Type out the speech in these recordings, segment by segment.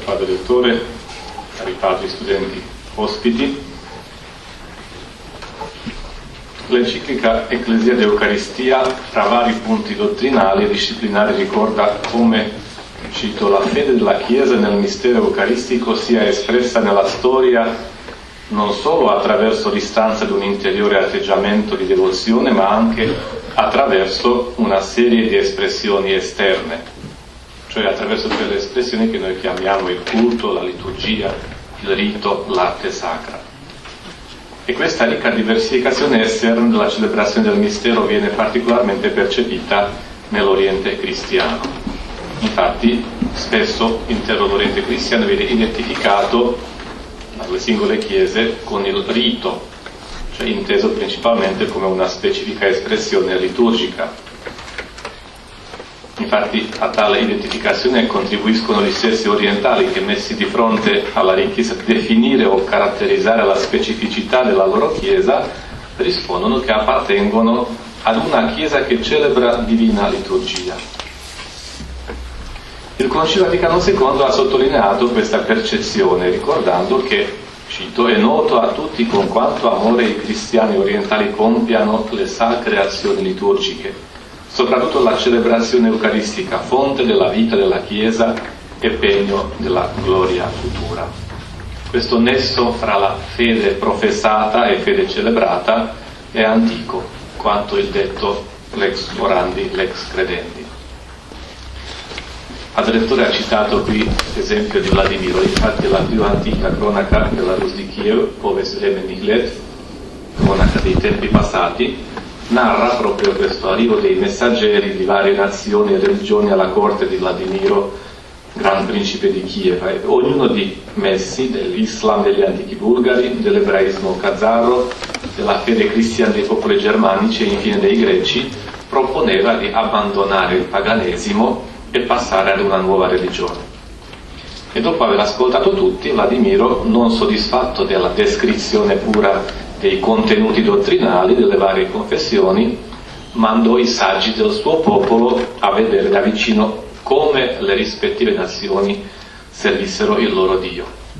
padre Dottore, cari padri, studenti, ospiti. L'enciclica Ecclesia de Eucaristia, tra vari punti dottrinali e disciplinari, ricorda come, cito, la fede della Chiesa nel mistero eucaristico sia espressa nella storia non solo attraverso l'istanza di un interiore atteggiamento di devozione, ma anche attraverso una serie di espressioni esterne, cioè attraverso quelle espressioni che noi chiamiamo il culto, la liturgia, il rito, l'arte sacra. E questa ricca diversificazione esterna della celebrazione del mistero viene particolarmente percepita nell'Oriente cristiano. Infatti, spesso l'intero Oriente cristiano viene identificato dalle singole chiese con il rito, cioè inteso principalmente come una specifica espressione liturgica. Infatti a tale identificazione contribuiscono gli stessi orientali che, messi di fronte alla richiesta di definire o caratterizzare la specificità della loro chiesa, rispondono che appartengono ad una chiesa che celebra divina liturgia. Il Concilio Vaticano II ha sottolineato questa percezione, ricordando che, cito, è noto a tutti con quanto amore i cristiani orientali compiano le sacre azioni liturgiche, soprattutto la celebrazione eucaristica, fonte della vita della Chiesa e pegno della gloria futura. Questo nesso fra la fede professata e fede celebrata è antico, quanto il detto lex orandi, lex credendi. Padre Dottore ha citato qui l'esempio di Vladimiro, infatti la più antica cronaca della Rus di Kiev, Povest Nihlet, cronaca dei tempi passati, narra proprio questo arrivo dei messaggeri di varie nazioni e religioni alla corte di Vladimiro, gran principe di Kiev, ognuno di messi dell'Islam degli antichi bulgari, dell'ebraismo khazaro, della fede cristiana dei popoli germanici e infine dei greci, proponeva di abbandonare il paganesimo e passare ad una nuova religione. E dopo aver ascoltato tutti, Vladimiro, non soddisfatto della descrizione pura dei contenuti dottrinali delle varie confessioni, mandò i saggi del suo popolo a vedere da vicino come le rispettive nazioni servissero il loro Dio.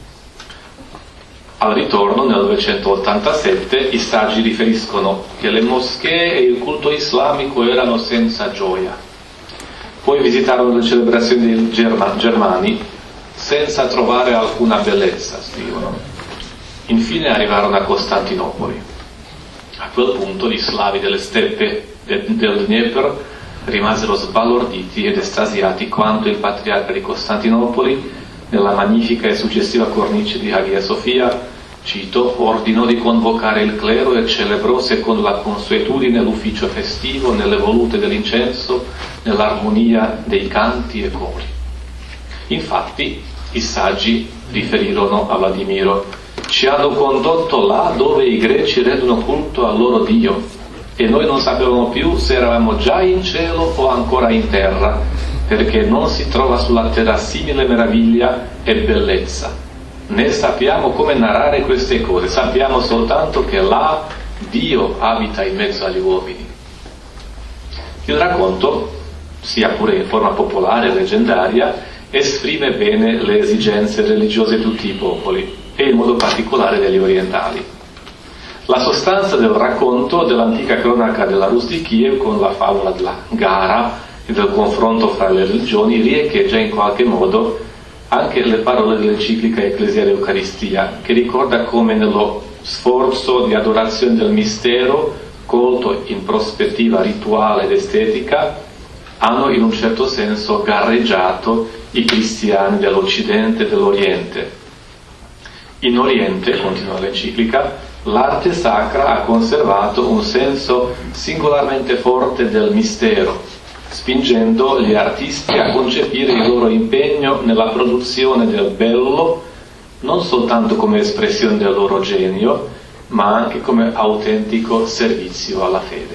Al ritorno, nel 987, i saggi riferiscono che le moschee e il culto islamico erano senza gioia. Poi visitarono le celebrazioni dei germani senza trovare alcuna bellezza, scrivono. Infine arrivarono a Costantinopoli. A quel punto gli slavi delle steppe del Dnieper rimasero sbalorditi ed estasiati quando il patriarca di Costantinopoli, nella magnifica e suggestiva cornice di Hagia Sofia, cito, ordinò di convocare il clero e celebrò secondo la consuetudine l'ufficio festivo nelle volute dell'incenso, nell'armonia dei canti e cori. Infatti i saggi riferirono a Vladimiro: ci hanno condotto là dove i greci rendono culto al loro Dio e noi non sapevamo più se eravamo già in cielo o ancora in terra, perché non si trova sulla terra simile meraviglia e bellezza. Né sappiamo come narrare queste cose, sappiamo soltanto che là Dio abita in mezzo agli uomini. Il racconto, sia pure in forma popolare e leggendaria, esprime bene le esigenze religiose di tutti i popoli e in modo particolare degli orientali. La sostanza del racconto dell'antica cronaca della Rus di Kiev con la favola della gara e del confronto fra le religioni riecheggia in qualche modo anche le parole dell'enciclica Ecclesia de Eucaristia, che ricorda come nello sforzo di adorazione del mistero, colto in prospettiva rituale ed estetica, hanno in un certo senso gareggiato i cristiani dell'Occidente e dell'Oriente. In Oriente, continua l'enciclica, l'arte sacra ha conservato un senso singolarmente forte del mistero, spingendo gli artisti a concepire il loro impegno nella produzione del bello non soltanto come espressione del loro genio, ma anche come autentico servizio alla fede.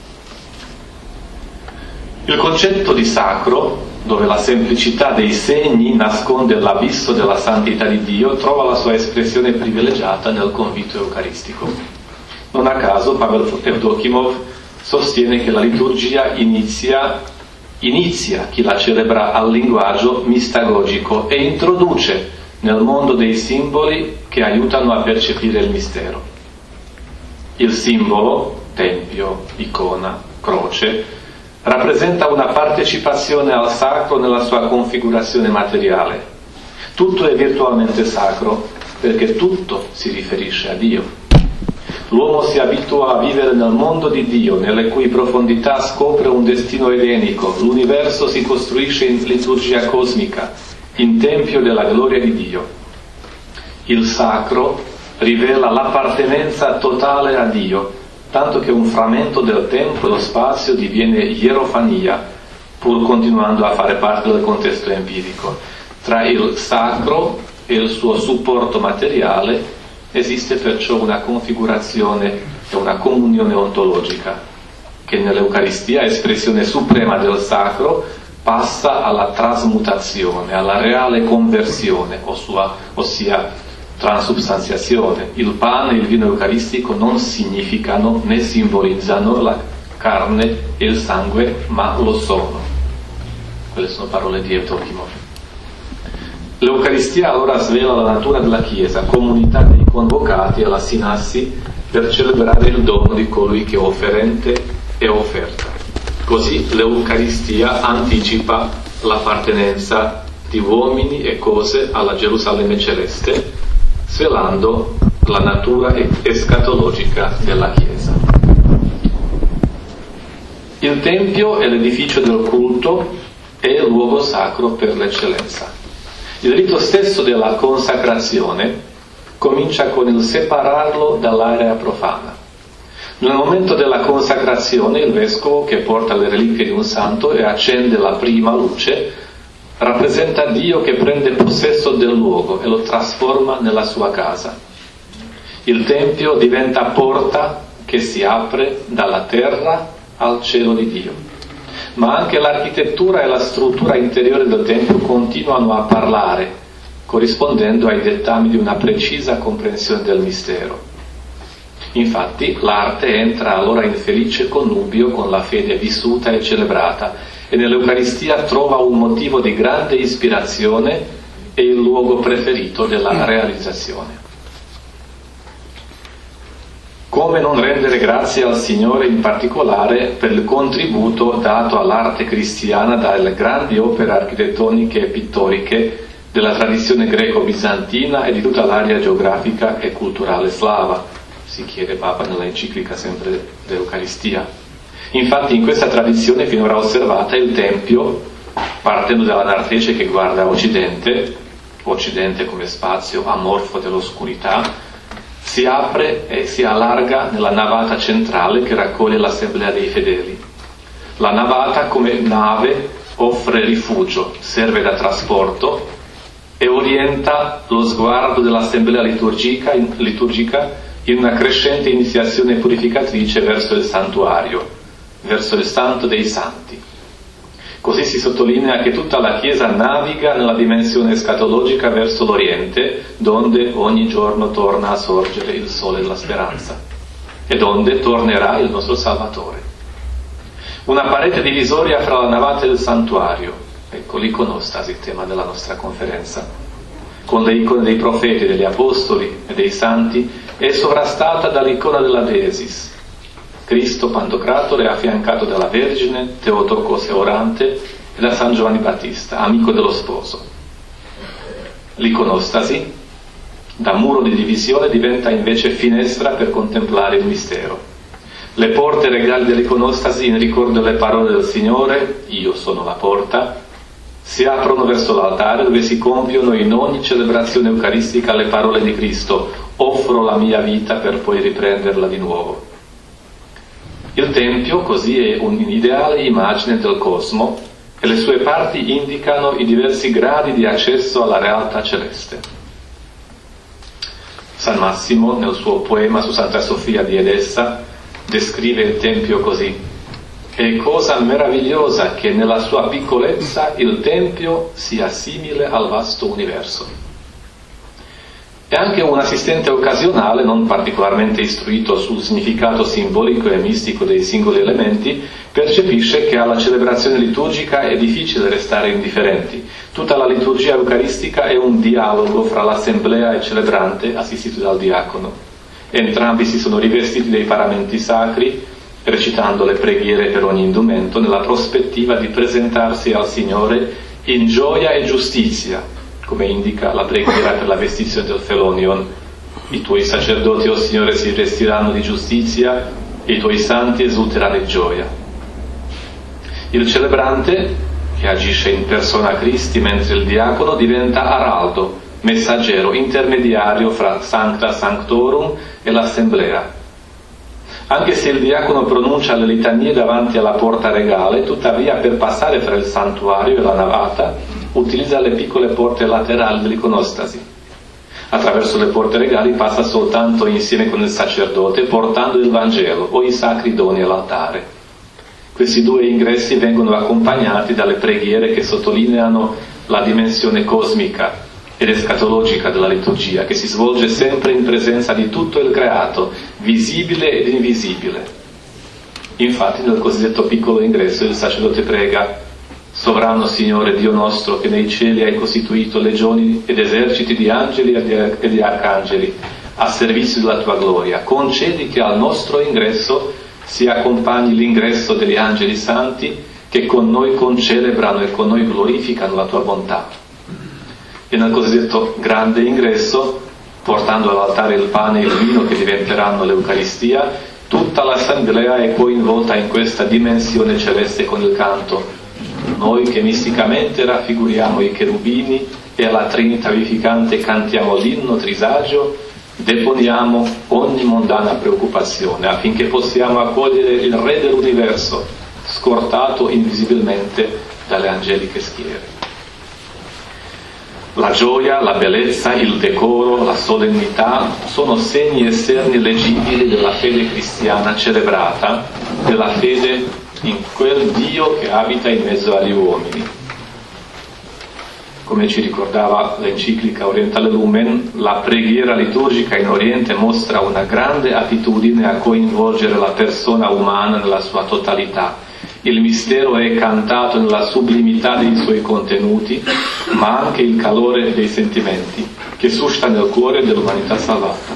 Il concetto di sacro, dove la semplicità dei segni nasconde l'abisso della santità di Dio, trova la sua espressione privilegiata nel convito eucaristico. Non a caso Pavel Evdokimov sostiene che la liturgia inizia inizia chi la celebra al linguaggio mistagogico e introduce nel mondo dei simboli che aiutano a percepire il mistero. Il simbolo, tempio, icona, croce, rappresenta una partecipazione al sacro nella sua configurazione materiale. Tutto è virtualmente sacro perché tutto si riferisce a Dio. L'uomo si abitua a vivere nel mondo di Dio, nelle cui profondità scopre un destino edenico. L'universo si costruisce in liturgia cosmica, in tempio della gloria di Dio. Il sacro rivela l'appartenenza totale a Dio, tanto che un frammento del tempo e lo spazio diviene ierofania, pur continuando a fare parte del contesto empirico. Tra il sacro e il suo supporto materiale esiste perciò una configurazione e una comunione ontologica, che nell'Eucaristia, espressione suprema del sacro, passa alla trasmutazione, alla reale conversione, ossia transubstanziazione. Il pane e il vino eucaristico non significano né simbolizzano la carne e il sangue, ma lo sono. Quelle sono parole di Eutotimo. L'Eucaristia allora svela la natura della Chiesa, comunità dei convocati alla sinassi per celebrare il dono di colui che è offerente e offerta. Così l'Eucaristia anticipa l'appartenenza di uomini e cose alla Gerusalemme celeste, svelando la natura escatologica della Chiesa. Il Tempio è l'edificio del culto e il luogo sacro per l'eccellenza. Il rito stesso della consacrazione comincia con il separarlo dall'area profana. Nel momento della consacrazione il vescovo, che porta le reliquie di un santo e accende la prima luce, rappresenta Dio che prende possesso del luogo e lo trasforma nella sua casa. Il Tempio diventa porta che si apre dalla terra al cielo di Dio. Ma anche l'architettura e la struttura interiore del Tempio continuano a parlare, corrispondendo ai dettami di una precisa comprensione del mistero. Infatti, l'arte entra allora in felice connubio con la fede vissuta e celebrata, e nell'Eucaristia trova un motivo di grande ispirazione e il luogo preferito della realizzazione. Come non rendere grazie al Signore in particolare per il contributo dato all'arte cristiana dalle grandi opere architettoniche e pittoriche della tradizione greco-bizantina e di tutta l'area geografica e culturale slava, si chiede Papa nella enciclica sempre dell'Eucaristia. Infatti in questa tradizione finora osservata il Tempio, partendo dalla nartece che guarda a Occidente come spazio amorfo dell'oscurità, si apre e si allarga nella navata centrale che raccoglie l'assemblea dei fedeli. La navata come nave offre rifugio, serve da trasporto e orienta lo sguardo dell'assemblea liturgica in una crescente iniziazione purificatrice verso il santuario, verso il santo dei santi. Così si sottolinea che tutta la Chiesa naviga nella dimensione escatologica verso l'Oriente, donde ogni giorno torna a sorgere il sole della speranza e donde tornerà il nostro Salvatore. Una parete divisoria fra la navata e il santuario, ecco l'iconostasi, tema della nostra conferenza, con le icone dei profeti, degli apostoli e dei santi, è sovrastata dall'icona della Deesis. Cristo Pantocratore affiancato dalla Vergine, Teotocos e Orante e da San Giovanni Battista, amico dello sposo. L'iconostasi, da muro di divisione, diventa invece finestra per contemplare il mistero. Le porte regali dell'iconostasi, in ricordo delle parole del Signore, io sono la porta, si aprono verso l'altare dove si compiono in ogni celebrazione eucaristica le parole di Cristo, offro la mia vita per poi riprenderla di nuovo. Il Tempio così è un'ideale immagine del cosmo e le sue parti indicano i diversi gradi di accesso alla realtà celeste. San Massimo, nel suo poema su Santa Sofia di Edessa, descrive il Tempio così: è cosa meravigliosa che nella sua piccolezza il Tempio sia simile al vasto universo. E anche un assistente occasionale, non particolarmente istruito sul significato simbolico e mistico dei singoli elementi, percepisce che alla celebrazione liturgica è difficile restare indifferenti. Tutta la liturgia eucaristica è un dialogo fra l'assemblea e il celebrante assistito dal diacono. Entrambi si sono rivestiti dei paramenti sacri, recitando le preghiere per ogni indumento, nella prospettiva di presentarsi al Signore in gioia e giustizia, come indica la preghiera per la vestizione del Felonion. I tuoi sacerdoti, o Signore, si vestiranno di giustizia e i tuoi santi esulteranno in gioia. Il celebrante, che agisce in persona Christi, mentre il diacono diventa araldo, messaggero, intermediario fra Sancta Sanctorum e l'assemblea. Anche se il diacono pronuncia le litanie davanti alla porta regale, tuttavia per passare fra il santuario e la navata utilizza le piccole porte laterali dell'iconostasi. Attraverso le porte regali passa soltanto insieme con il sacerdote, portando il Vangelo o i sacri doni all'altare. Questi due ingressi vengono accompagnati dalle preghiere che sottolineano la dimensione cosmica ed escatologica della liturgia, che si svolge sempre in presenza di tutto il creato, visibile ed invisibile. Infatti nel cosiddetto piccolo ingresso il sacerdote prega: Sovrano Signore Dio nostro, che nei cieli hai costituito legioni ed eserciti di angeli e di arcangeli a servizio della tua gloria, concedi che al nostro ingresso si accompagni l'ingresso degli angeli santi che con noi concelebrano e con noi glorificano la tua bontà. E nel cosiddetto grande ingresso, portando all'altare il pane e il vino che diventeranno l'Eucaristia, tutta l'assemblea è coinvolta in questa dimensione celeste con il canto. Noi che misticamente raffiguriamo i cherubini e alla Trinità vivificante cantiamo l'inno trisagio, deponiamo ogni mondana preoccupazione affinché possiamo accogliere il Re dell'universo, scortato invisibilmente dalle angeliche schiere. La gioia, la bellezza, il decoro, la solennità sono segni esterni leggibili della fede cristiana celebrata, della fede in quel Dio che abita in mezzo agli uomini. Come ci ricordava l'enciclica Orientale Lumen, la preghiera liturgica in Oriente mostra una grande attitudine a coinvolgere la persona umana nella sua totalità. Il mistero è cantato nella sublimità dei suoi contenuti, ma anche il calore dei sentimenti che suscita nel cuore dell'umanità salvata.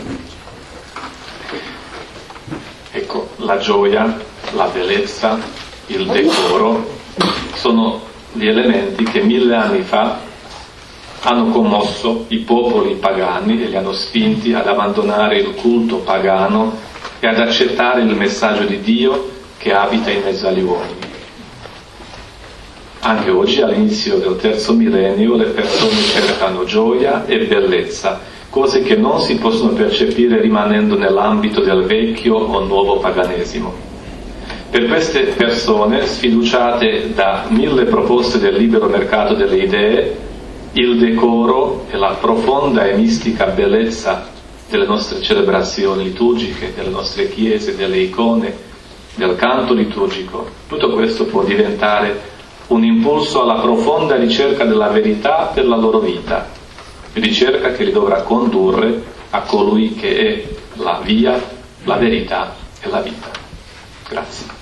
Ecco, la gioia, la bellezza, il decoro sono gli elementi che 1000 anni fa hanno commosso i popoli pagani e li hanno spinti ad abbandonare il culto pagano e ad accettare il messaggio di Dio che abita in mezzo agli uomini. Anche oggi, all'inizio del terzo millennio, le persone cercano gioia e bellezza, cose che non si possono percepire rimanendo nell'ambito del vecchio o nuovo paganesimo. Per queste persone, sfiduciate da 1000 proposte del libero mercato delle idee, il decoro e la profonda e mistica bellezza delle nostre celebrazioni liturgiche, delle nostre chiese, delle icone, del canto liturgico, tutto questo può diventare un impulso alla profonda ricerca della verità per la loro vita, ricerca che li dovrà condurre a colui che è la via, la verità e la vita. Grazie.